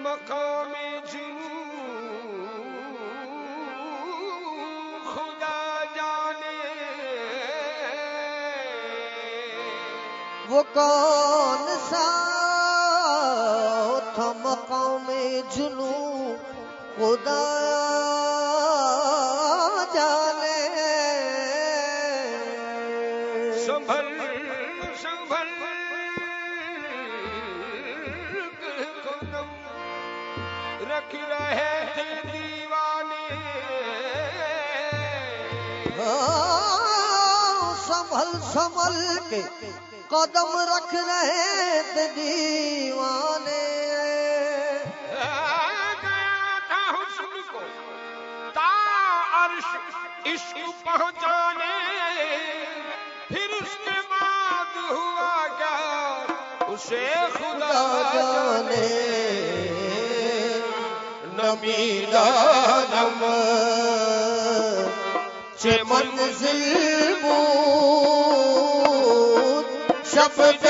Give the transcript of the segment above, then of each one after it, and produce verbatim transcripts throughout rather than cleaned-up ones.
मकाम जुनू खुदा जाने वो कौन सा था मकाम जुनू खुदा जाने। संभल संभल कदम रख रहे थे दीवाने। हाँ, संभल संभल के कदम रख रहे थे दीवाने। गया था हुस्न को ता अर्श इश्क पहुंचाने। फिर उसके बाद हुआ क्या उसे खुदा जाने। नमी दानम चे मंजिल बूद शब्द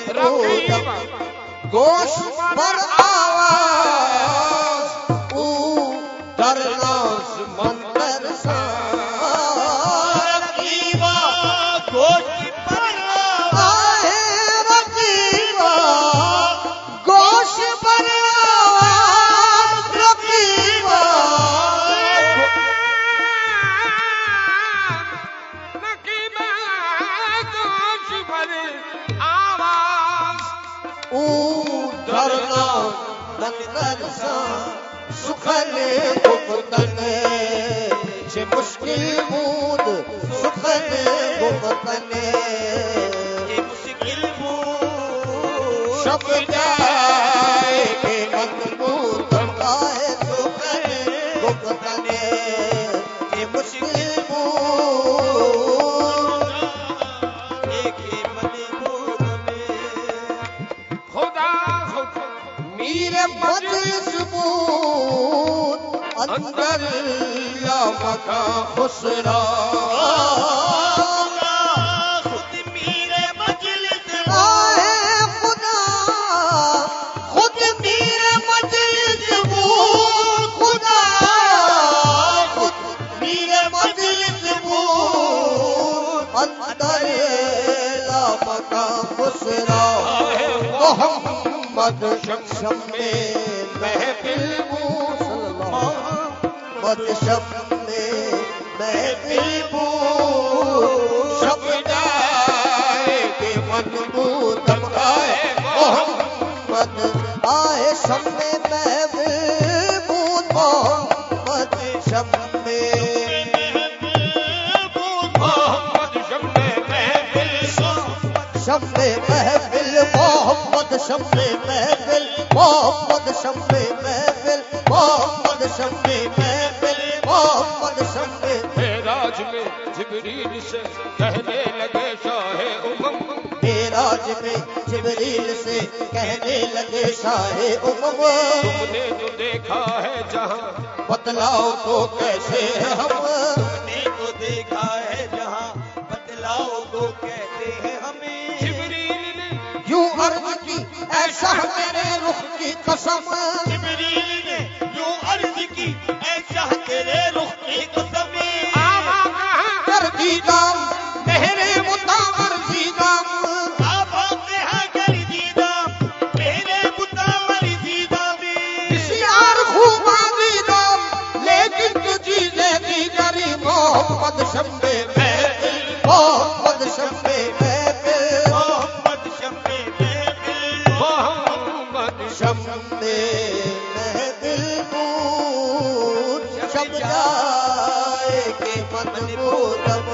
रोदम गोश पर आवाज ऊ दरनास मंतर सा रकीबा गोश पर आए रकीबा गोश पर आवाज रकीबा रकीबा गोश पर आवाज ऊ दरना मंतर सा सुखले गुप्तने जे मुश्किल मूद सुखले गुप्तने ये मुश्किल मूड शब्द जाए के मजबूत आए सुखले गुप्तने जे मुश्किल मूद एक ही मजबूत में खुदा खुदा मेरे मजलिस बूत अंदर या मका खुसरा खुद मेरे मजलिस आए खुदा खुद मेरे मजलिस बूत खुदा खुद मेरे मजलिस बूत अंदर या मका खुसरा मोहम्मद शम में महफिल बूत मोहम्मद शम में महफिल बूत शब्द आए के मजबूत आए मोहम्मद आए शम में महफिल बूत मोहम्मद शम में मोहम्मद शम्मे महफिल शम में महफिल मोहम्मद शम में महफिल मोहम्मद शम में महफिल मोहम्मद शम में महफिल मोहम्मद शम में मेराज में जिब्रील से कहने लगे शाहे उमम मेराज में जिब्रील से कहने लगे शाहे उमम तुमने जो देखा है जहां बतलाओ तो कैसे हम तुमने तो देखा है जहां बतलाओ तो कहते हैं हमें जिब्रील ने यूं अर्ज की ऐसा मेरे रुख की कसम जिब्रील ने यूं अर्ज की ऐसा तेरे रुख की कसम आवा कहां कर दीदाम मेरे मुतावर दीदाम आबा के हाँ कर दीदा मेरे मुतावर दीदा में यार खूबा दीदाम लेकिन जो चीजें दी करी मोहम्मद शम्मे महफिल मोहम्मद शम्मे महफिल मोहम्मद शम्मे महफिल मोहम्मद शम्मे महफिल बूत शब्द जाए के मजबूत